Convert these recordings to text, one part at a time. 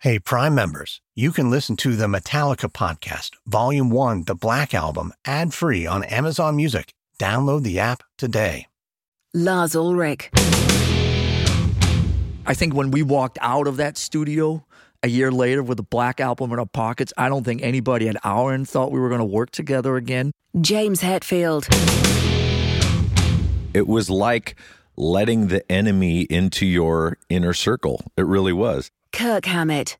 Hey, Prime members, you can listen to the Metallica podcast, Volume 1, The Black Album, ad-free on Amazon Music. Download the app today. Lars Ulrich. I think when we walked out of that studio a year later with the Black Album in our pockets, I don't think anybody at our end thought we were going to work together again. James Hetfield. It was like letting the enemy into your inner circle. It really was. Kirk Hammett.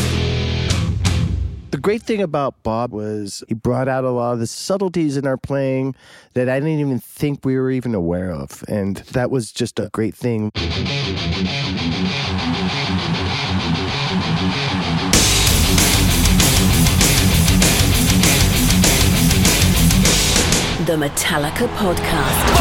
The great thing about Bob was he brought out a lot of the subtleties in our playing that I didn't even think we were even aware of. And that was just a great thing. The Metallica Podcast.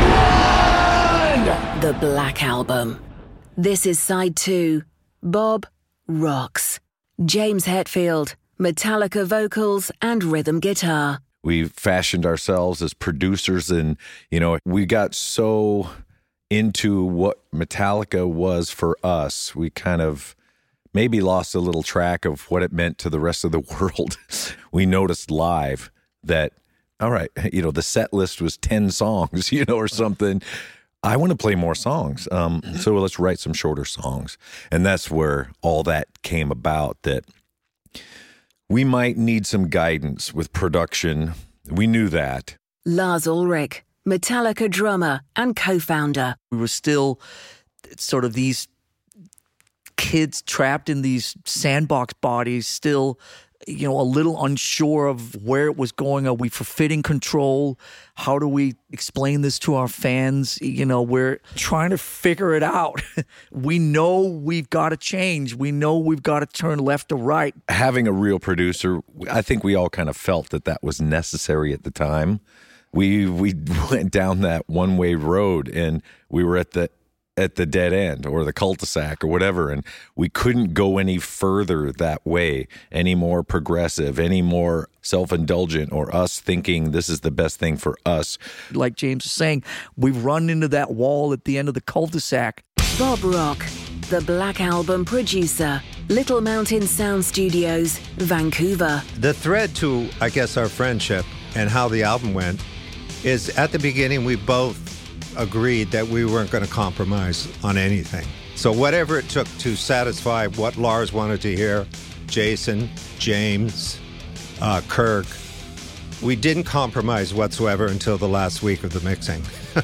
The Black Album. This is Side 2. Bob rocks. James Hetfield, Metallica vocals and rhythm guitar. We fashioned ourselves as producers and, we got so into what Metallica was for us. We kind of maybe lost a little track of what it meant to the rest of the world. We noticed live that, all right, the set list was 10 songs, or something. I want to play more songs, so let's write some shorter songs. And that's where all that came about, that we might need some guidance with production. We knew that. Lars Ulrich, Metallica drummer and co-founder. We were still sort of these kids trapped in these sandbox bodies, still a little unsure of where it was going. Are we fulfilling control? How do we explain this to our fans? We're trying to figure it out. We know we've got to change. We know we've got to turn left or right. Having a real producer, I think we all kind of felt that was necessary at the time. We went down that one-way road and we were at the dead end or the cul-de-sac or whatever, and we couldn't go any further that way, any more progressive, any more self-indulgent, or us thinking this is the best thing for us. Like James is saying, we've run into that wall at the end of the cul-de-sac. Bob Rock, the Black Album producer, Little Mountain Sound Studios, Vancouver. The thread to, I guess, our friendship and how the album went is at the beginning we both agreed that we weren't going to compromise on anything. So whatever it took to satisfy what Lars wanted to hear, Jason, James, Kirk, we didn't compromise whatsoever until the last week of the mixing.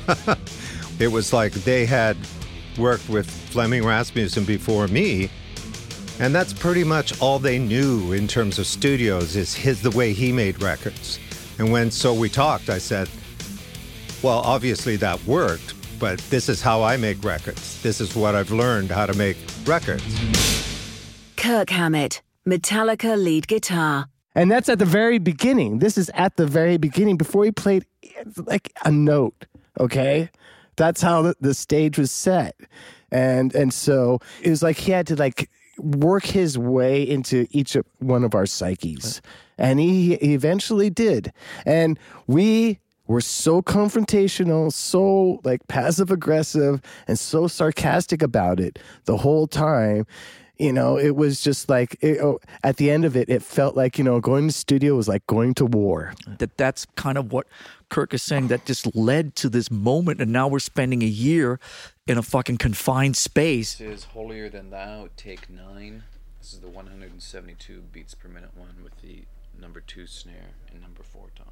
It was like they had worked with Flemming Rasmussen before me, and that's pretty much all they knew in terms of studios is the way he made records. And when we talked, I said, well, obviously that worked, but this is how I make records. This is what I've learned how to make records. Kirk Hammett, Metallica lead guitar. And that's at the very beginning. This is at the very beginning before he played like a note, okay? That's how the stage was set. And so it was like he had to work his way into each one of our psyches. And he eventually did. And we were so confrontational, so passive aggressive, and so sarcastic about it the whole time. It was just at the end of it, it felt like, going to the studio was like going to war. That's kind of what Kirk is saying, that just led to this moment. And now we're spending a year in a fucking confined space. This is Holier Than Thou, take 9. This is the 172 beats per minute one with the number 2 snare and number 4 tom.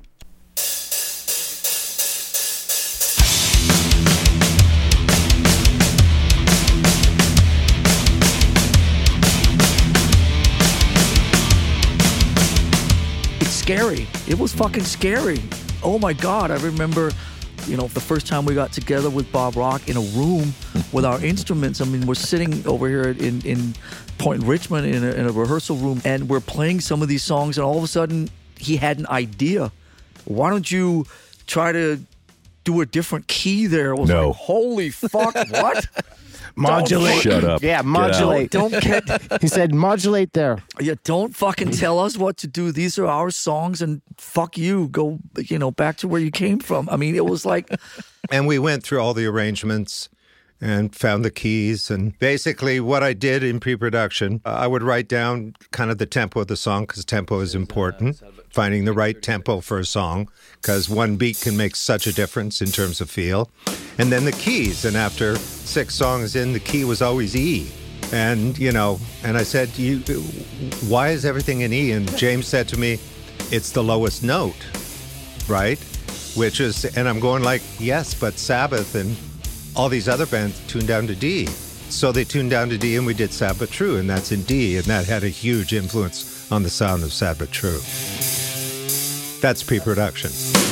Scary. It was fucking scary. Oh my God. I remember, the first time we got together with Bob Rock in a room with our instruments. I mean, we're sitting over here in Point Richmond in a rehearsal room, and we're playing some of these songs, and all of a sudden he had an idea. Why don't you try to do a different key there? I was like, holy fuck, what? Modulate. Shut up. Yeah, modulate. Don't get. He said, modulate there. Yeah, don't fucking tell us what to do. These are our songs, and fuck you. Go, back to where you came from. I mean, it was like. And we went through all the arrangements, and found the keys. And basically what I did in pre-production, I would write down kind of the tempo of the song, because tempo is important, finding the right tempo for a song, because one beat can make such a difference in terms of feel. And then the keys. And after 6 songs in, the key was always E. And, and I said, why is everything in E? And James said to me, it's the lowest note, right? Which is, and I'm going like, yes, but Sabbath and all these other bands tuned down to D. So they tuned down to D, and we did Sad But True, and that's in D, and that had a huge influence on the sound of Sad But True. That's pre-production.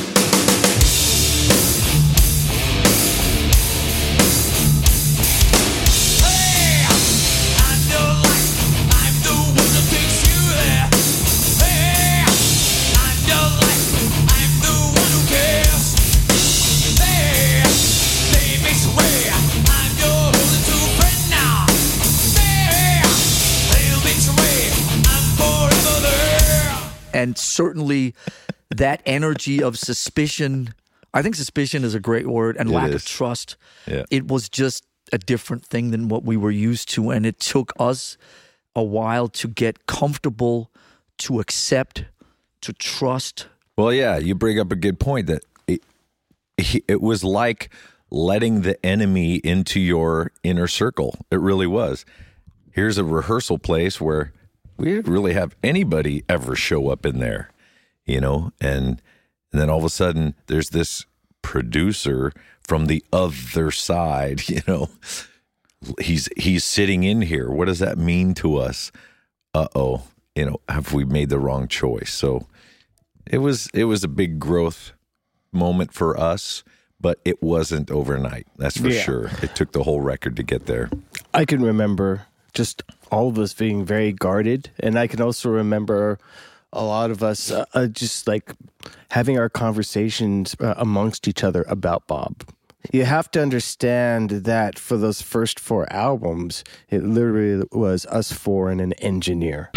And certainly that energy of suspicion, I think suspicion is a great word, and lack of trust. Yeah. It was just a different thing than what we were used to. And it took us a while to get comfortable, to accept, to trust. Well, yeah, you bring up a good point that it was like letting the enemy into your inner circle. It really was. Here's a rehearsal place where we didn't really have anybody ever show up in there, and then all of a sudden there's this producer from the other side, he's sitting in here. What does that mean to us? Have we made the wrong choice? So it was a big growth moment for us, but it wasn't overnight. That's for sure. It took the whole record to get there. I can remember just all of us being very guarded. And I can also remember a lot of us just like having our conversations amongst each other about Bob. You have to understand that for those first 4 albums, it literally was us 4 and an engineer.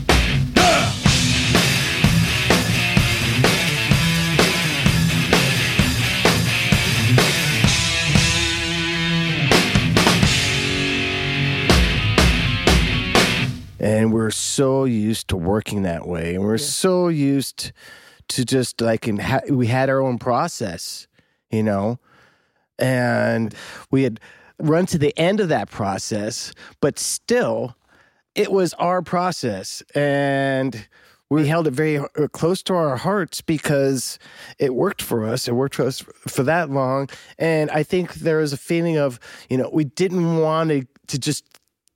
And we're so used to working that way. And we're so used to just like, we had our own process, and we had run to the end of that process, but still it was our process. And we held it very close to our hearts because it worked for us. It worked for us for that long. And I think there was a feeling of, we didn't want to just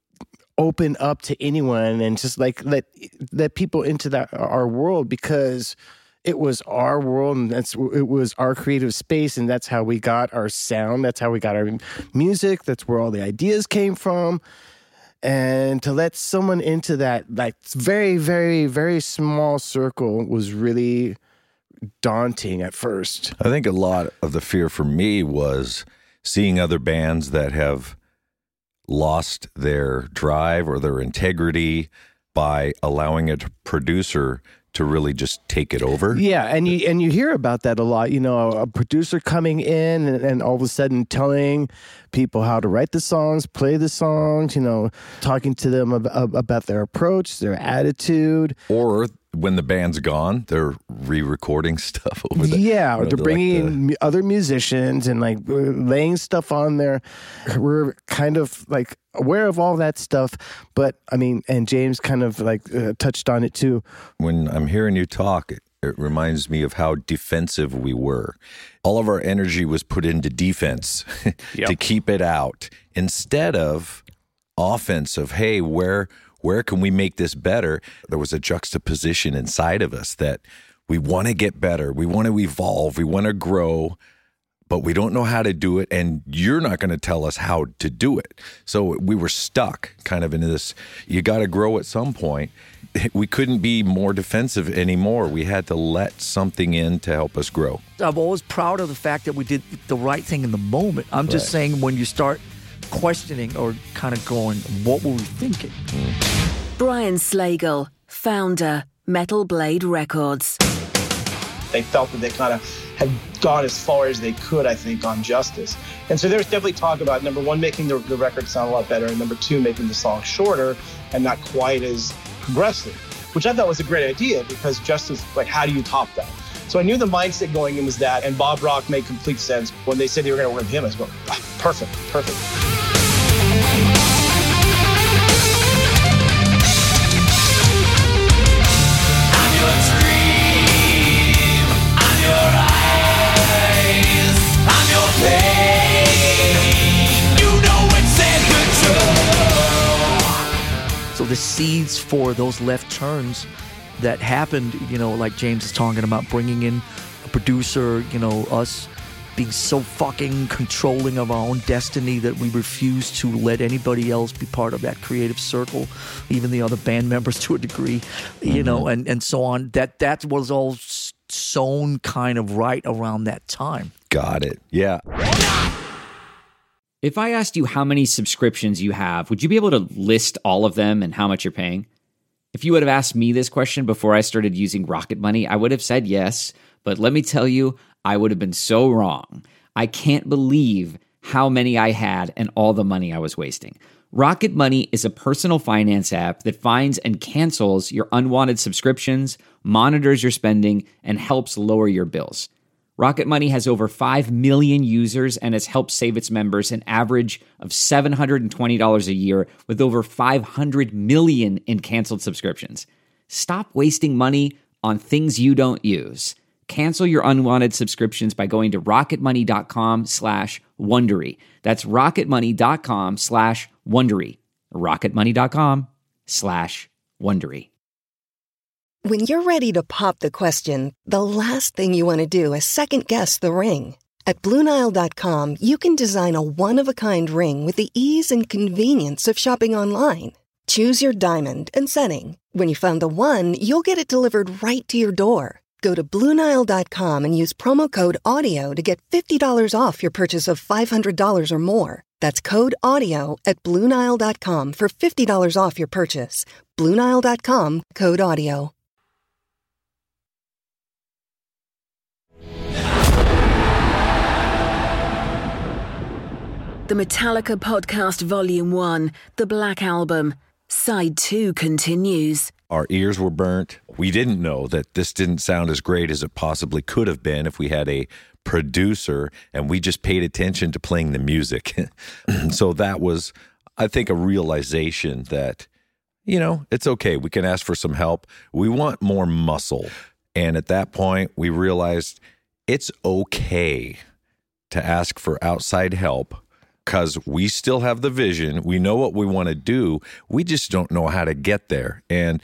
open up to anyone and just like let people into our world, because it was our world and it was our creative space, and that's how we got our sound, that's how we got our music, that's where all the ideas came from. And to let someone into that like very, very, very small circle was really daunting at first. I think a lot of the fear for me was seeing other bands that have lost their drive or their integrity by allowing a producer to really just take it over. Yeah, and you hear about that a lot. A producer coming in and all of a sudden telling people how to write the songs, play the songs, talking to them about their approach, their attitude. Or when the band's gone, they're re-recording stuff over there. Yeah, they're bringing in other musicians and like laying stuff on there. We're kind of like aware of all that stuff, but I mean, and James kind of like touched on it too. When I'm hearing you talk, it reminds me of how defensive we were. All of our energy was put into defense to keep it out, instead of offense of, hey, where can we make this better? There was a juxtaposition inside of us that we want to get better, we want to evolve, we want to grow, but we don't know how to do it, and you're not going to tell us how to do it. So we were stuck kind of in this, you got to grow at some point. We couldn't be more defensive anymore. We had to let something in to help us grow. I'm always proud of the fact that we did the right thing in the moment. I'm just saying, when you start questioning or kind of going, what were we thinking? Brian Slagle, founder, Metal Blade Records. They felt that they kind of had gone as far as they could, I think, on Justice. And so there was definitely talk about, number one, making the record sound a lot better, and number two, making the song shorter and not quite as progressive, which I thought was a great idea because Justice, like, how do you top that? So I knew the mindset going in was that, and Bob Rock made complete sense. When they said they were going to work with him, I was going, perfect. So the seeds for those left turns that happened, like James is talking about, bringing in a producer, us being so fucking controlling of our own destiny that we refuse to let anybody else be part of that creative circle, even the other band members to a degree, and so on. That was all sown kind of right around that time. Got it. Yeah. If I asked you how many subscriptions you have, would you be able to list all of them and how much you're paying? If you would have asked me this question before I started using Rocket Money, I would have said yes, but let me tell you, I would have been so wrong. I can't believe how many I had and all the money I was wasting. Rocket Money is a personal finance app that finds and cancels your unwanted subscriptions, monitors your spending, and helps lower your bills. Rocket Money has over 5 million users and has helped save its members an average of $720 a year with over 500 million in canceled subscriptions. Stop wasting money on things you don't use. Cancel your unwanted subscriptions by going to rocketmoney.com/Wondery. That's rocketmoney.com/Wondery. rocketmoney.com/Wondery. When you're ready to pop the question, the last thing you want to do is second-guess the ring. At BlueNile.com, you can design a one-of-a-kind ring with the ease and convenience of shopping online. Choose your diamond and setting. When you find the one, you'll get it delivered right to your door. Go to BlueNile.com and use promo code AUDIO to get $50 off your purchase of $500 or more. That's code AUDIO at BlueNile.com for $50 off your purchase. BlueNile.com, code AUDIO. The Metallica Podcast Volume 1, The Black Album, Side 2 continues. Our ears were burnt. We didn't know that this didn't sound as great as it possibly could have been if we had a producer and we just paid attention to playing the music. So that was, I think, a realization that, it's okay. We can ask for some help. We want more muscle. And at that point, we realized it's okay to ask for outside help because we still have the vision. We know what we want to do. We just don't know how to get there. And,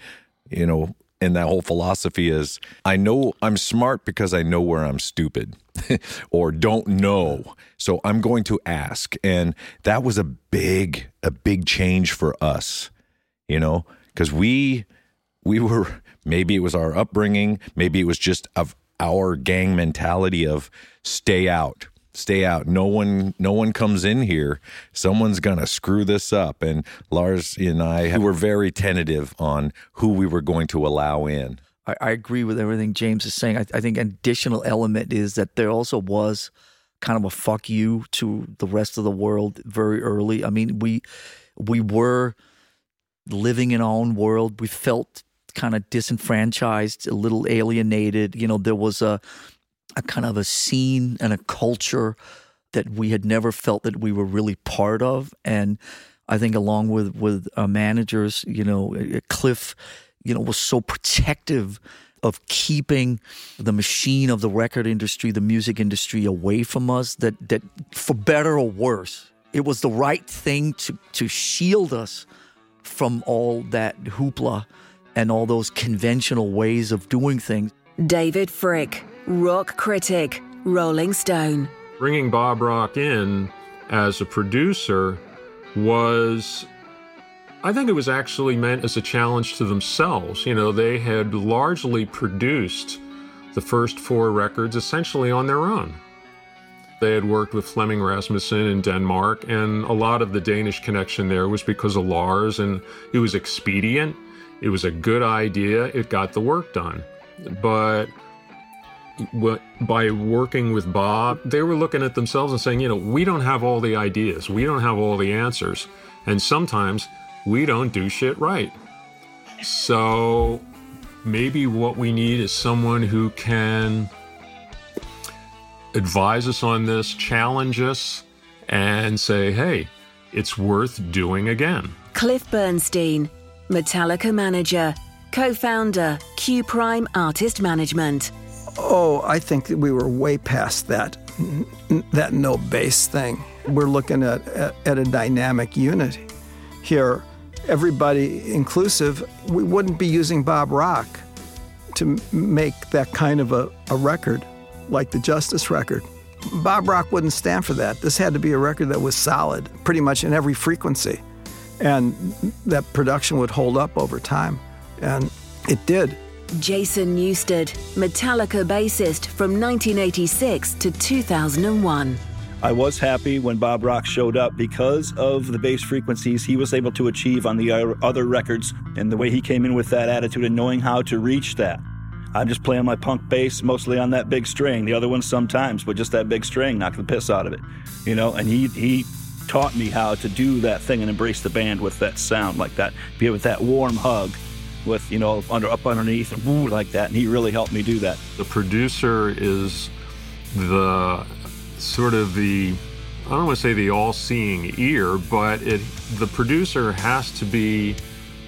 and that whole philosophy is, I know I'm smart because I know where I'm stupid or don't know. So I'm going to ask. And that was a big change for us, because we were, maybe it was our upbringing, maybe it was just of our gang mentality of stay out. No one comes in here. Someone's going to screw this up. And Lars and I were very tentative on who we were going to allow in. I agree with everything James is saying. I think an additional element is that there also was kind of a fuck you to the rest of the world very early. I mean, we were living in our own world. We felt kind of disenfranchised, a little alienated. There was a kind of a scene and a culture that we had never felt that we were really part of. And I think along with our managers, Cliff, was so protective of keeping the machine of the record industry, the music industry away from us, that for better or worse, it was the right thing to shield us from all that hoopla and all those conventional ways of doing things. David Frick, rock critic, Rolling Stone. Bringing Bob Rock in as a producer was, I think it was actually meant as a challenge to themselves. They had largely produced the first 4 records essentially on their own. They had worked with Flemming Rasmussen in Denmark, and a lot of the Danish connection there was because of Lars, and it was expedient. It was a good idea. It got the work done. But by working with Bob, they were looking at themselves and saying, we don't have all the ideas. We don't have all the answers. And sometimes we don't do shit right. So maybe what we need is someone who can advise us on this, challenge us, and say, hey, it's worth doing again. Cliff Bernstein, Metallica manager, co-founder, Q Prime Artist Management. Oh, I think that we were way past that no bass thing. We're looking at a dynamic unit here. Everybody inclusive, we wouldn't be using Bob Rock to make that kind of a record like the Justice record. Bob Rock wouldn't stand for that. This had to be a record that was solid, pretty much in every frequency, and that production would hold up over time, and it did. Jason Newsted, Metallica bassist from 1986 to 2001. I was happy when Bob Rock showed up because of the bass frequencies he was able to achieve on the other records and the way he came in with that attitude and knowing how to reach that. I'm just playing my punk bass mostly on that big string. The other ones sometimes, but just that big string knocked the piss out of it, and he taught me how to do that thing and embrace the band with that sound like that, be with that warm hug with, up underneath and woo like that, and he really helped me do that. The producer is the sort of I don't want to say the all-seeing ear, but the producer has to be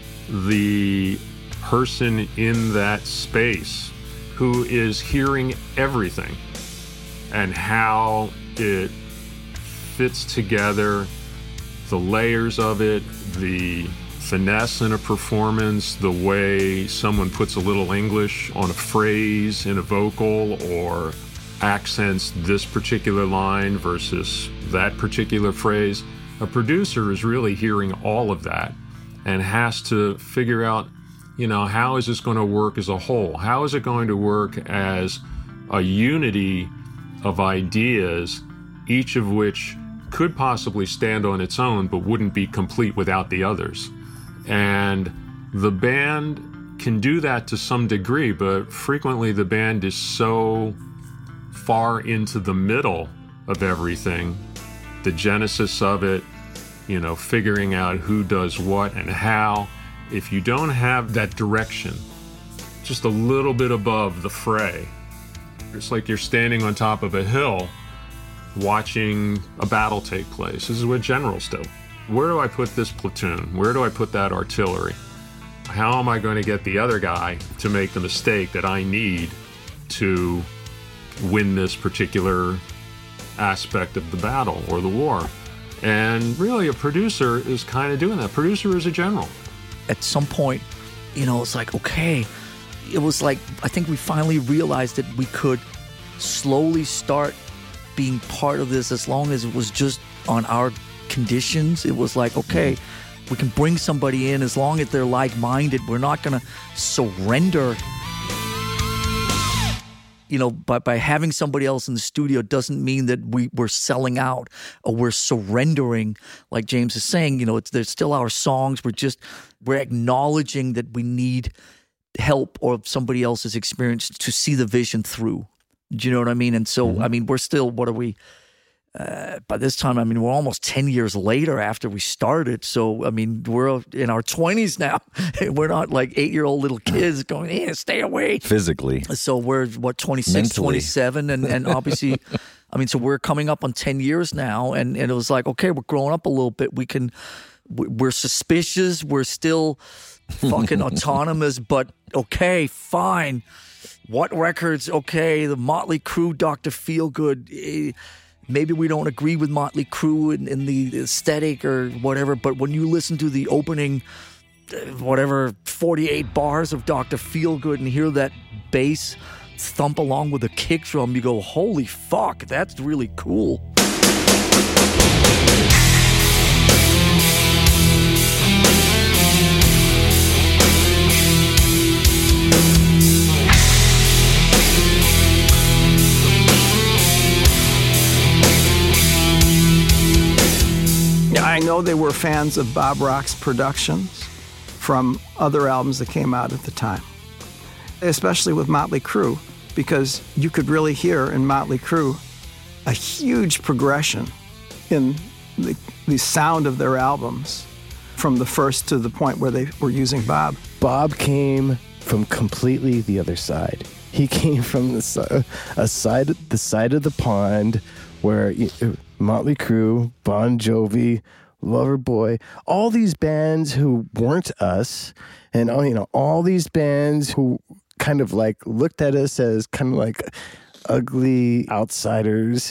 the person in that space who is hearing everything and how it fits together, the layers of it, the finesse in a performance, the way someone puts a little English on a phrase in a vocal or accents this particular line versus that particular phrase. A producer is really hearing all of that and has to figure out, how is this going to work as a whole? How is it going to work as a unity of ideas, each of which could possibly stand on its own but wouldn't be complete without the others? And the band can do that to some degree, but frequently the band is so far into the middle of everything, the genesis of it, figuring out who does what and how. If you don't have that direction, just a little bit above the fray, it's like you're standing on top of a hill watching a battle take place. This is what generals do. Where do I put this platoon? Where do I put that artillery? How am I going to get the other guy to make the mistake that I need to win this particular aspect of the battle or the war? And really, a producer is kind of doing that. Producer is a general. At some point, it's like, okay, it was like, I think we finally realized that we could slowly start being part of this as long as it was just on our conditions. It was like, okay, we can bring somebody in as long as they're like-minded. We're not going to surrender. By having somebody else in the studio doesn't mean that we're selling out or we're surrendering. Like James is saying, they're still our songs. We're acknowledging that we need help or somebody else's experience to see the vision through. Do you know what I mean? And so, we're still, what are we? By this time, we're almost 10 years later after we started. So, we're in our 20s now. We're not like 8-year-old little kids going, stay away. Physically. So we're, 26, mentally. 27. And obviously, so we're coming up on 10 years now. And it was like, okay, we're growing up a little bit. We're suspicious. We're still fucking autonomous. But okay, fine. What records? Okay, the Motley Crue, Dr. Feelgood. Maybe we don't agree with Motley Crue in the aesthetic or whatever, but when you listen to the opening, 48 bars of Dr. Feelgood and hear that bass thump along with the kick drum, you go, holy fuck, that's really cool. I know they were fans of Bob Rock's productions from other albums that came out at the time, especially with Motley Crue. because you could really hear in Motley Crue a huge progression in the sound of their albums from the first to the point where they were using Bob. Bob came from completely the other side. He came from the side of the pond where Motley Crue, Bon Jovi, Loverboy, all these bands who weren't us, and all these bands who kind of like looked at us as kind of like ugly outsiders.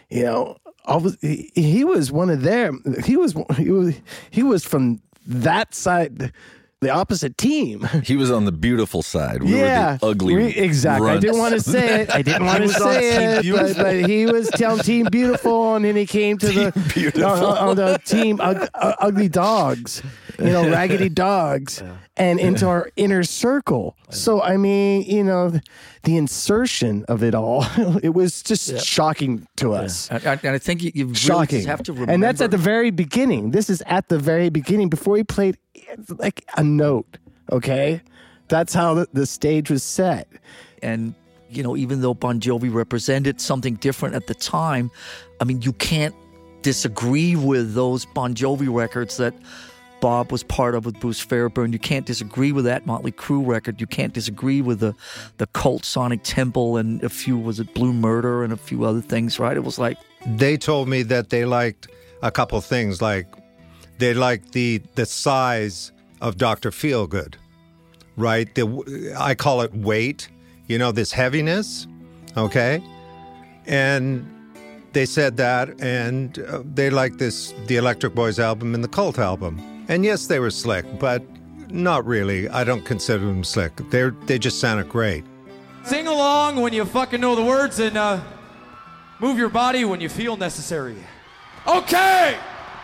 He was one of them. He was from that side, the opposite team. He was on the beautiful side. We were the ugly exactly. runts. I didn't want to say it. But he was on Team Beautiful, and then he came to on the team Ugly Dogs, Raggedy Dogs, and into our inner circle. So, I mean, the insertion of it all, it was just shocking to us. And I think you really shocking. Just have to remember. And that's at the very beginning. This is at the very beginning, before he played like a note, okay? That's how the stage was set. And, even though Bon Jovi represented something different at the time, I mean, you can't disagree with those Bon Jovi records that Bob was part of with Bruce Fairbairn. You can't disagree with that Motley Crue record. You can't disagree with the cult Sonic Temple and a few, was it Blue Murder and a few other things, right? It was like... They told me that they liked a couple things, like they liked the size of Dr. Feelgood, right? I call it weight, this heaviness, okay? And they said that, and they liked the Electric Boys album and the Cult album. And yes, they were slick, but not really. I don't consider them slick. They just sounded great. Sing along when you fucking know the words, and move your body when you feel necessary. Okay!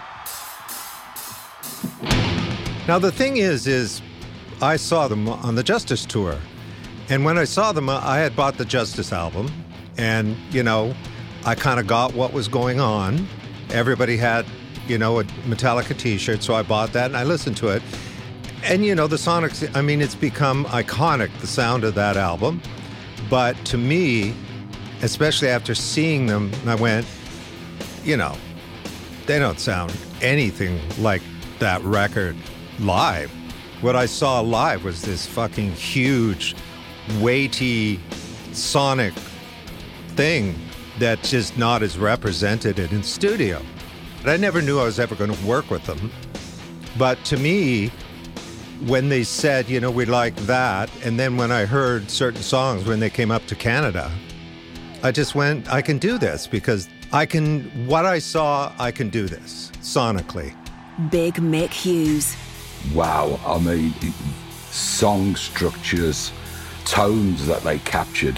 Now, the thing is I saw them on the Justice tour. And when I saw them, I had bought the Justice album. And, I kind of got what was going on. Everybody had, a Metallica t-shirt, so I bought that and I listened to it. And, the Sonics, I mean, it's become iconic, the sound of that album. But to me, especially after seeing them, I went, they don't sound anything like that record live. What I saw live was this fucking huge, weighty, sonic thing that's just not as represented in studio. I never knew I was ever going to work with them. But to me, when they said, we like that, and then when I heard certain songs when they came up to Canada, I just went, I can do this because what I saw, I can do this sonically. Big Mick Hughes. Wow, I mean, song structures, tones that they captured.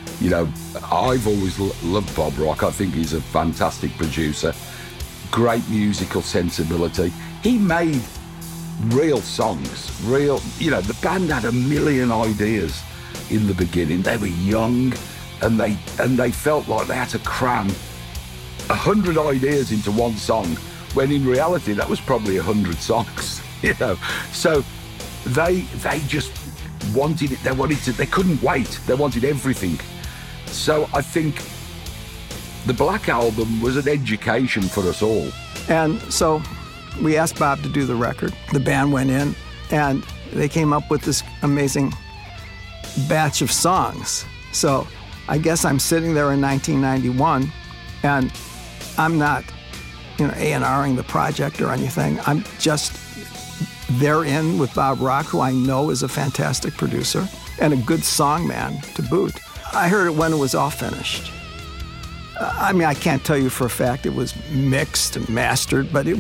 I've always loved Bob Rock. I think he's a fantastic producer. Great musical sensibility. He made real songs, the band had a million ideas in the beginning. They were young and they felt like they had to cram 100 ideas into one song, when in reality that was probably 100 songs, So they just wanted it. They couldn't wait. They wanted everything. So I think the Black Album was an education for us all. And so we asked Bob to do the record. The band went in and they came up with this amazing batch of songs. So I guess I'm sitting there in 1991 and I'm not, A&Ring the project or anything. I'm just there in with Bob Rock, who I know is a fantastic producer and a good song man to boot. I heard it when it was all finished. I can't tell you for a fact it was mixed and mastered, but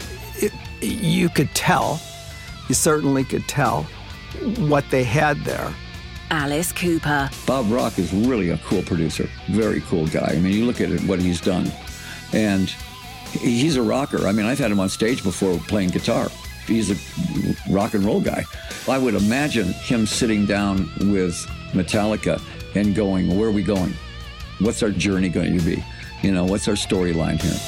you could tell, you certainly could tell what they had there. Alice Cooper. Bob Rock is really a cool producer, very cool guy. I mean, you look at what he's done, and he's a rocker. I mean, I've had him on stage before playing guitar. He's a rock and roll guy. I would imagine him sitting down with Metallica and going, where are we going? What's our journey going to be? What's our storyline here?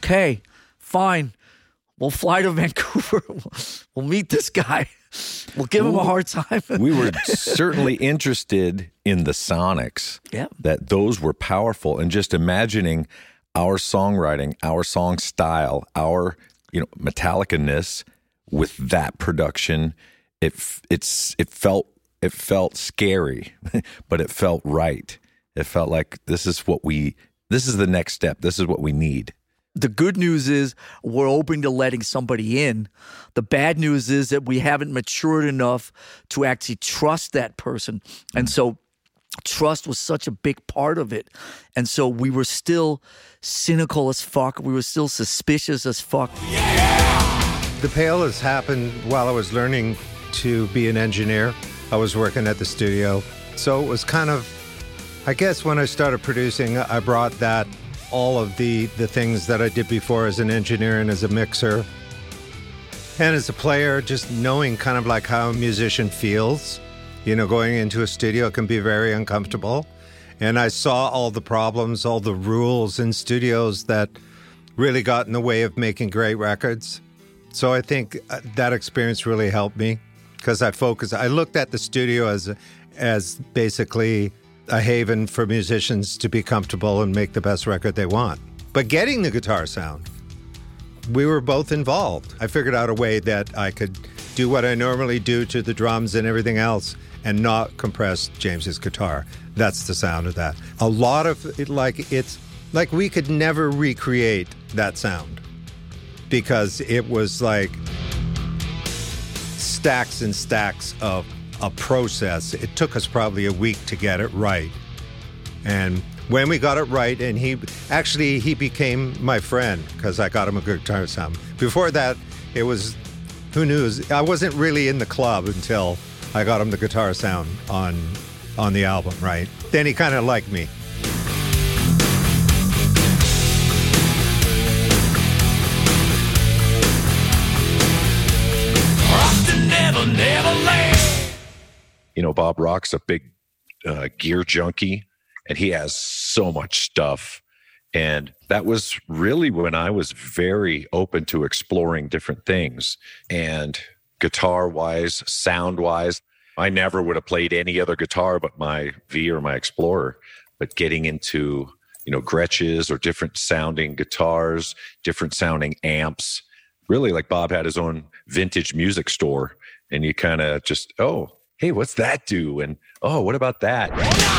okay, fine. We'll fly to Vancouver. We'll meet this guy. We'll give him a hard time. We were certainly interested in the sonics. Yeah. That those were powerful. And just imagining our songwriting, our song style, our, Metallica-ness with that production, it felt scary, but it felt right. It felt like this is the next step. This is what we need. The good news is we're open to letting somebody in. The bad news is that we haven't matured enough to actually trust that person. And so trust was such a big part of it. And so we were still cynical as fuck. We were still suspicious as fuck. The Pale has happened while I was learning to be an engineer. I was working at the studio. So it was kind of, I guess when I started producing, I brought all of the things that I did before as an engineer and as a mixer. And as a player, just knowing kind of like how a musician feels. Going into a studio can be very uncomfortable. And I saw all the problems, all the rules in studios that really got in the way of making great records. So I think that experience really helped me because I looked at the studio as basically a haven for musicians to be comfortable and make the best record they want. But getting the guitar sound, we were both involved. I figured out a way that I could do what I normally do to the drums and everything else and not compress James's guitar. That's the sound of that. A lot of it, it's like we could never recreate that sound because it was like stacks and stacks of a process. It took us probably a week to get it right. And when we got it right, and he became my friend because I got him a good guitar sound. Before that, it was, who knew? I wasn't really in the club until I got him the guitar sound on the album, right? Then he kind of liked me. Bob Rock's a big gear junkie, and he has so much stuff. And that was really when I was very open to exploring different things. And guitar-wise, sound-wise, I never would have played any other guitar but my V or my Explorer. But getting into, Gretsch's or different sounding guitars, different sounding amps, really like Bob had his own vintage music store. And you kind of just, hey, what's that do? And, what about that?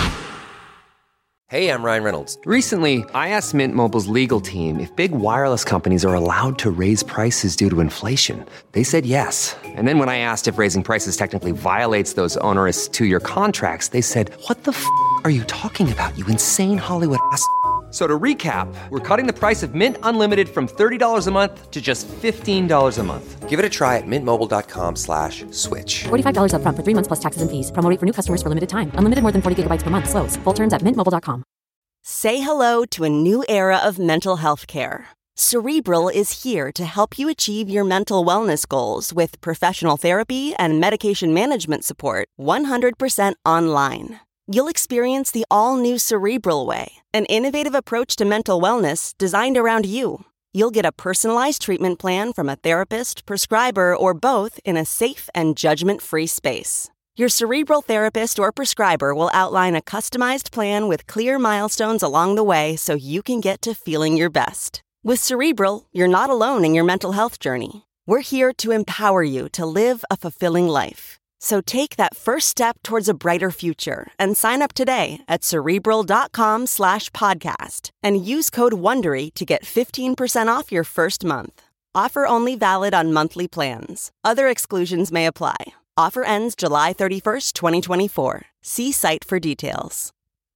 Hey, I'm Ryan Reynolds. Recently, I asked Mint Mobile's legal team if big wireless companies are allowed to raise prices due to inflation. They said yes. And then when I asked if raising prices technically violates those onerous 2-year contracts, they said, what the f*** are you talking about, you insane Hollywood ass f- So to recap, we're cutting the price of Mint Unlimited from $30 a month to just $15 a month. Give it a try at mintmobile.com/switch. $45 up front for 3 months plus taxes and fees. Promo rate for new customers for limited time. Unlimited more than 40 gigabytes per month. Slows full terms at mintmobile.com. Say hello to a new era of mental health care. Cerebral is here to help you achieve your mental wellness goals with professional therapy and medication management support 100% online. You'll experience the all-new Cerebral Way, an innovative approach to mental wellness designed around you. You'll get a personalized treatment plan from a therapist, prescriber, or both in a safe and judgment-free space. Your Cerebral therapist or prescriber will outline a customized plan with clear milestones along the way so you can get to feeling your best. With Cerebral, you're not alone in your mental health journey. We're here to empower you to live a fulfilling life. So take that first step towards a brighter future and sign up today at Cerebral.com/podcast and use code WONDERY to get 15% off your first month. Offer only valid on monthly plans. Other exclusions may apply. Offer ends July 31st, 2024. See site for details.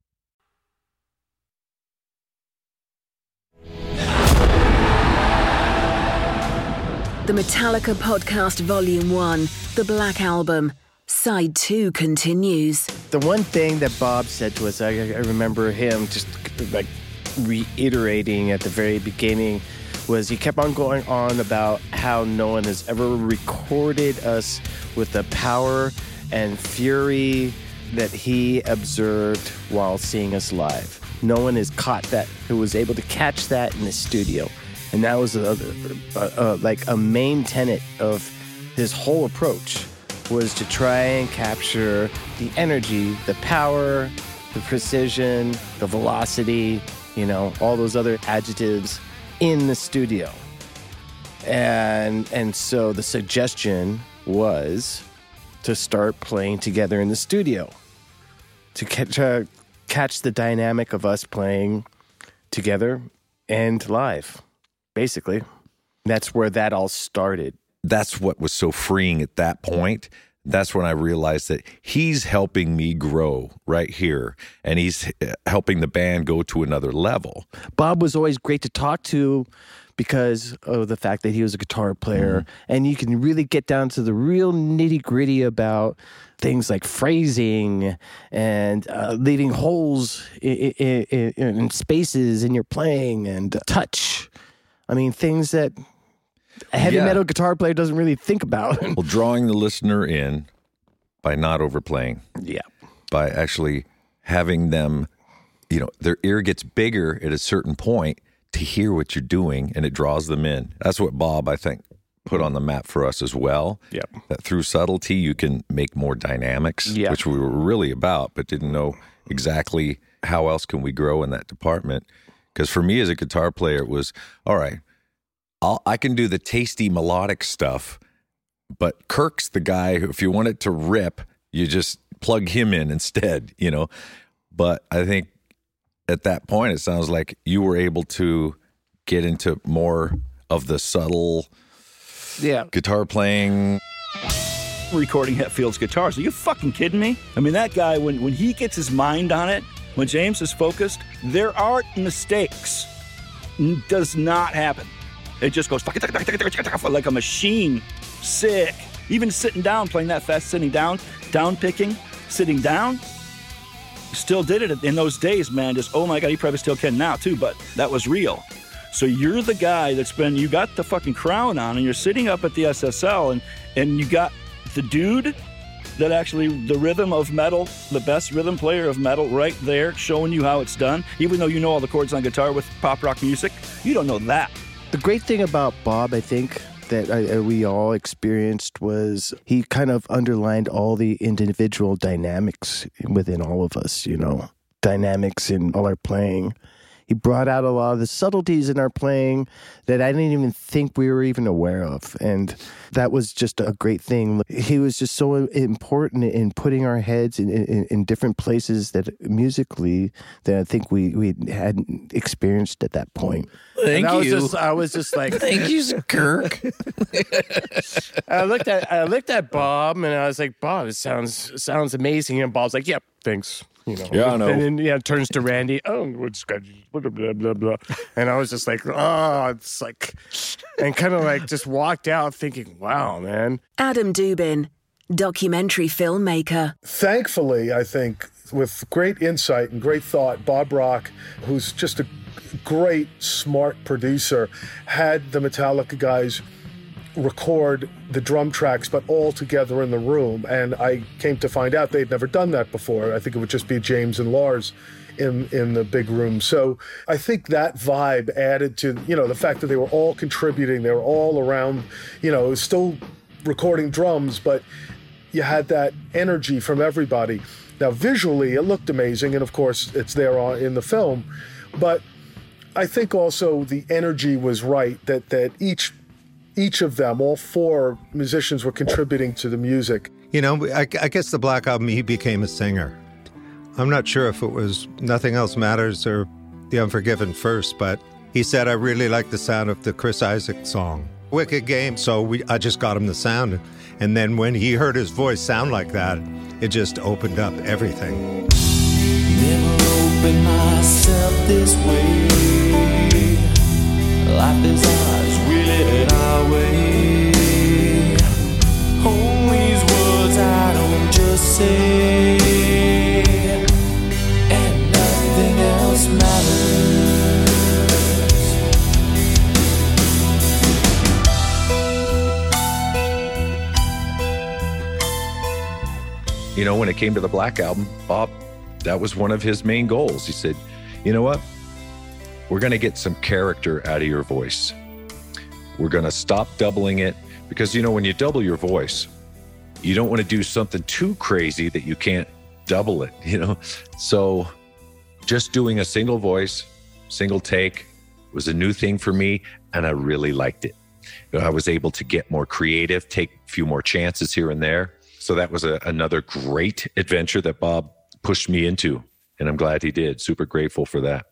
The Metallica Podcast Volume 1, The Black Album, Side 2 continues. The one thing that Bob said to us, I remember him just like reiterating at the very beginning, was he kept on going on about how no one has ever recorded us with the power and fury that he observed while seeing us live. No one has caught that, who was able to catch that in the studio. And that was like a main tenet of his whole approach, was to try and capture the energy, the power, the precision, the velocity, all those other adjectives in the studio. And so the suggestion was to start playing together in the studio, to catch the dynamic of us playing together and live, basically. That's where that all started. That's what was so freeing at that point. That's when I realized that he's helping me grow right here, and he's helping the band go to another level. Bob was always great to talk to because of the fact that he was a guitar player, and you can really get down to the real nitty-gritty about things like phrasing and leaving holes in spaces in your playing and touch. I mean, things that a heavy metal guitar player doesn't really think about. Well, drawing the listener in by not overplaying. Yeah. By actually having them, their ear gets bigger at a certain point to hear what you're doing, and it draws them in. That's what Bob, I think, put on the map for us as well. Yeah. That through subtlety, you can make more dynamics, which we were really about, but didn't know exactly how else can we grow in that department. Because for me as a guitar player, it was, all right, I can do the tasty melodic stuff, but Kirk's the guy who, if you want it to rip, you just plug him in instead, But I think at that point, it sounds like you were able to get into more of the subtle guitar playing. Recording Hetfield's guitars. Are you fucking kidding me? I mean, that guy, when he gets his mind on it, when James is focused, there aren't mistakes. Does not happen. It just goes like a machine. Sick. Even sitting down, playing that fast, sitting down picking, sitting down. Still did it in those days, man. Just, oh my God, he probably still can now too, but that was real. So you're the guy you got the fucking crown on, and you're sitting up at the SSL, and you got the dude that actually, the rhythm of metal, the best rhythm player of metal right there, showing you how it's done. Even though you know all the chords on guitar with pop rock music, you don't know that. The great thing about Bob, I think, that we all experienced was he kind of underlined all the individual dynamics within all of us, dynamics in all our playing. He brought out a lot of the subtleties in our playing that I didn't even think we were even aware of. And that was just a great thing. He was just so important in putting our heads in different places that musically that I think we hadn't experienced at that point. Thank you. I was just like, thank you, Kirk. I looked at Bob and I was like, Bob, it sounds amazing. And Bob's like, yep, thanks. Yeah, I know. And then turns to Randy. Oh, it's got blah blah blah blah. And I was just like, oh, it's like, and kind of like just walked out thinking, wow, man. Adam Dubin, documentary filmmaker. Thankfully, I think, with great insight and great thought, Bob Rock, who's just a great, smart producer, had the Metallica guys record the drum tracks, but all together in the room. And I came to find out they'd never done that before. I think it would just be James and Lars in the big room. So I think that vibe added to, the fact that they were all contributing, they were all around, still recording drums, but you had that energy from everybody. Now, visually, it looked amazing, and of course, it's there in the film. But I think also the energy was right, that each of them, all four musicians, were contributing to the music. I guess the Black Album, he became a singer. I'm not sure if it was Nothing Else Matters or The Unforgiven first, but he said, I really like the sound of the Chris Isaak song, Wicked Game. So I just got him the sound. And then when he heard his voice sound like that, it just opened up everything. Never opened myself this way. Life is ours, we live it our way. Hold these words I don't just say, and nothing else matters. When it came to the Black Album, Bob, that was one of his main goals. He said, you know what? We're going to get some character out of your voice. We're going to stop doubling it because, when you double your voice, you don't want to do something too crazy that you can't double it, So just doing a single voice, single take was a new thing for me, and I really liked it. I was able to get more creative, take a few more chances here and there. So that was another great adventure that Bob pushed me into, and I'm glad he did. Super grateful for that.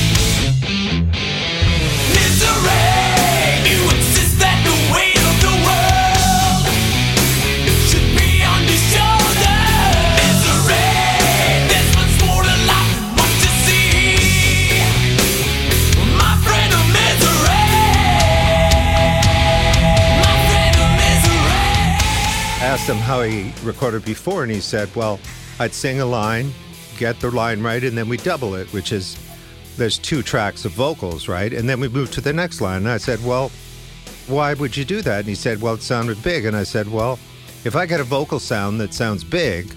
Asked him how he recorded before, and he said, well, I'd sing a line, get the line right, and then we double it, which is there's 2 tracks of vocals, right? And then we move to the next line. And I said, well, why would you do that? And he said, well, it sounded big. And I said, well, if I get a vocal sound that sounds big,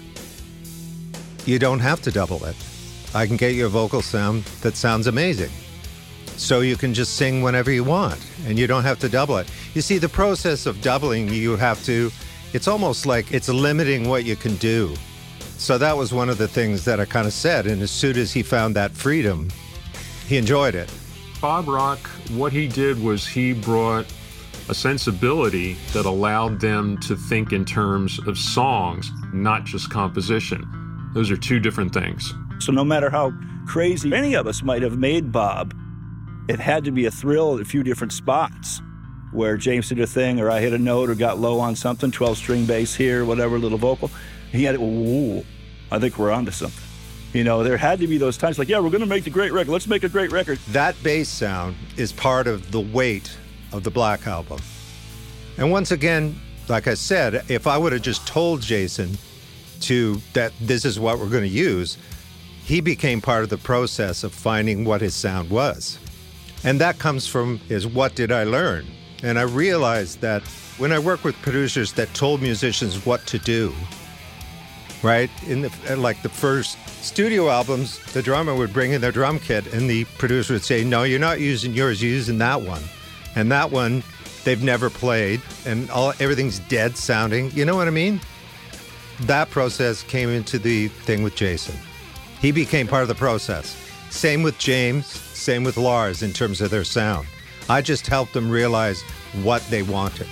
you don't have to double it. I can get you a vocal sound that sounds amazing. So you can just sing whenever you want, and you don't have to double it. You see, the process of doubling, it's almost like it's limiting what you can do. So that was one of the things that I kind of said. And as soon as he found that freedom, he enjoyed it. Bob Rock, what he did was he brought a sensibility that allowed them to think in terms of songs, not just composition. Those are 2 different things. So no matter how crazy any of us might have made Bob, it had to be a thrill at a few different spots where James did a thing or I hit a note or got low on something, 12-string bass here, whatever, little vocal. He had it, ooh, I think we're onto something. There had to be those times like, yeah, we're going to make the great record. Let's make a great record. That bass sound is part of the weight of the Black Album. And once again, like I said, if I would have just told Jason that this is what we're going to use, he became part of the process of finding what his sound was. And that comes from what did I learn? And I realized that when I work with producers that told musicians what to do, right? In the first studio albums, the drummer would bring in their drum kit and the producer would say, no, you're not using yours, you're using that one. And that one, they've never played and everything's dead sounding. You know what I mean? That process came into the thing with Jason. He became part of the process. Same with James, same with Lars in terms of their sound. I just helped them realize what they wanted.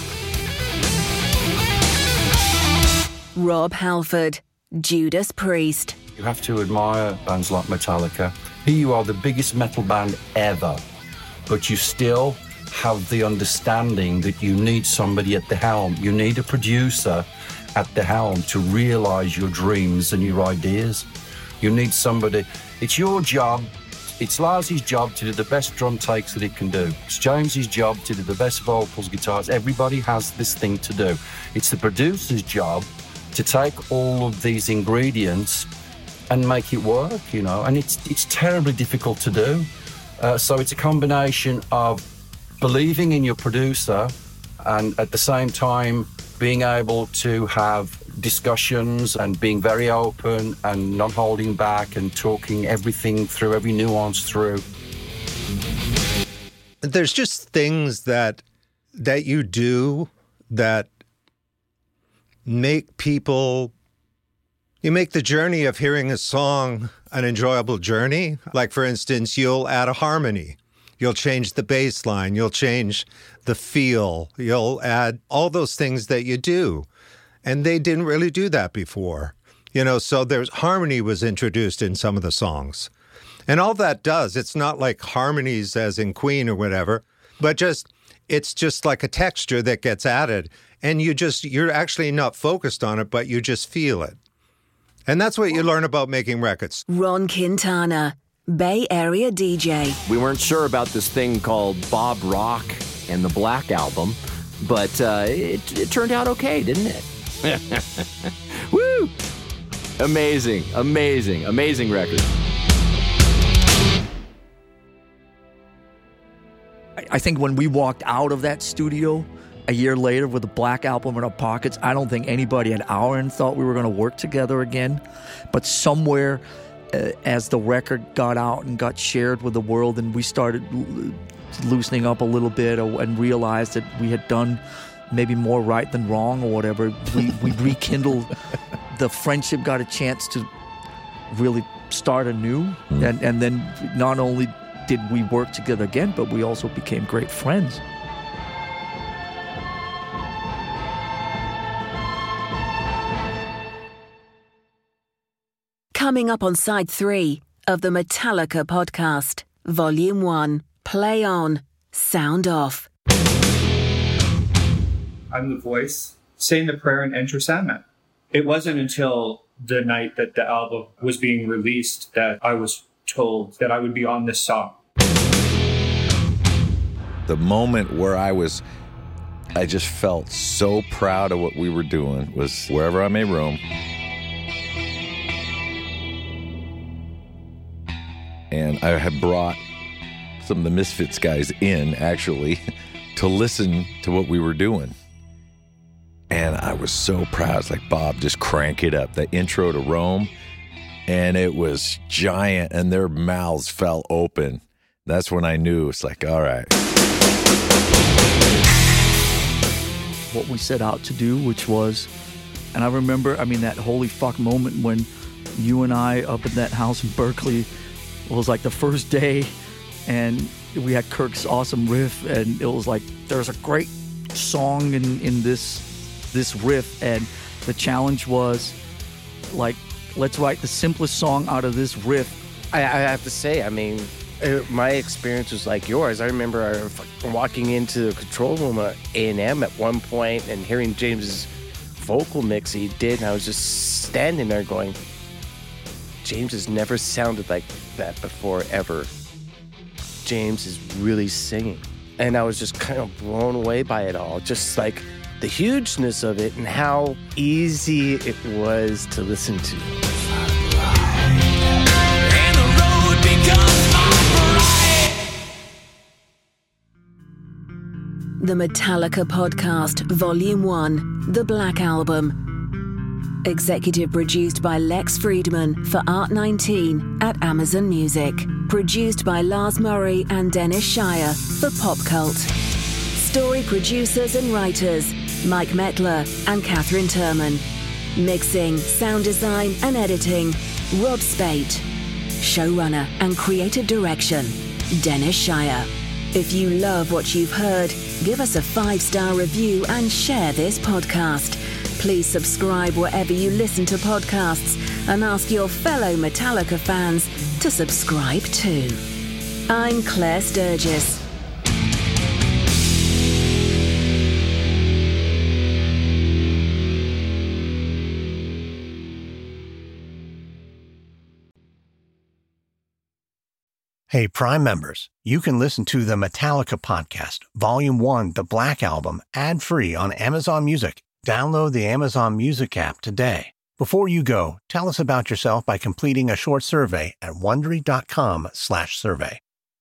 Rob Halford, Judas Priest. You have to admire bands like Metallica. Here you are, the biggest metal band ever, but you still have the understanding that you need somebody at the helm. You need a producer at the helm to realize your dreams and your ideas. You need somebody. It's your job. It's Lars's job to do the best drum takes that it can do. It's James's job to do the best vocals, guitars. Everybody has this thing to do. It's the producer's job to take all of these ingredients and make it work, and it's terribly difficult to do. So it's a combination of believing in your producer and at the same time being able to have discussions and being very open and not holding back and talking everything through, every nuance through. There's just things that you do that make people, you make the journey of hearing a song an enjoyable journey. Like, for instance, you'll add a harmony. You'll change the bass line. You'll change the feel. You'll add all those things that you do. And they didn't really do that before. So there's harmony was introduced in some of the songs. And all that does, it's not like harmonies as in Queen or whatever, but it's just like a texture that gets added. And you're actually not focused on it, but you just feel it. And that's what you learn about making records. Ron Quintana, Bay Area DJ. We weren't sure about this thing called Bob Rock and the Black Album, but it turned out okay, didn't it? Woo! Amazing record. I think when we walked out of that studio a year later with the Black Album in our pockets, I don't think anybody at our end thought we were going to work together again. But somewhere, as the record got out and got shared with the world and we started loosening up a little bit and realized that we had done maybe more right than wrong or whatever, we rekindled. The friendship got a chance to really start anew. And then not only did we work together again, but we also became great friends. Coming up on side 3 of the Metallica podcast, Volume 1, Play On, Sound Off. I'm the voice saying the prayer and enter Sandman. It wasn't until the night that the album was being released that I was told that I would be on this song. The moment where I just felt so proud of what we were doing was Wherever I May Roam. And I had brought some of the Misfits guys in, actually, to listen to what we were doing. And I was so proud. It's like, Bob, just crank it up. The intro to Rome. And it was giant, and their mouths fell open. That's when I knew. It's like, all right. What we set out to do, which was, and I remember, that holy fuck moment when you and I up in that house in Berkeley, it was like the first day, and we had Kirk's awesome riff, and it was like, there's a great song in this riff, and the challenge was, like, let's write the simplest song out of this riff. I have to say, my experience was like yours. I remember walking into the control room at A&M at one point and hearing James's vocal mix he did, and I was just standing there going, James has never sounded like that before, ever. James is really singing. And I was just kind of blown away by it all. Just like the hugeness of it and how easy it was to listen to. The Metallica Podcast, Volume 1, The Black Album. Executive produced by Lex Friedman for Art19 at Amazon Music. Produced by Lars Murray and Dennis Shire for Pop Cult. Story producers and writers, Mike Metler and Catherine Turman. Mixing, sound design and editing, Rob Spate. Showrunner and creative direction, Dennis Shire. If you love what you've heard, give us a 5-star review and share this podcast. Please subscribe wherever you listen to podcasts and ask your fellow Metallica fans to subscribe too. I'm Claire Sturgis. Hey, Prime members, you can listen to the Metallica Podcast, Volume 1, The Black Album, ad-free on Amazon Music. Download the Amazon Music app today. Before you go, tell us about yourself by completing a short survey at Wondery.com/survey.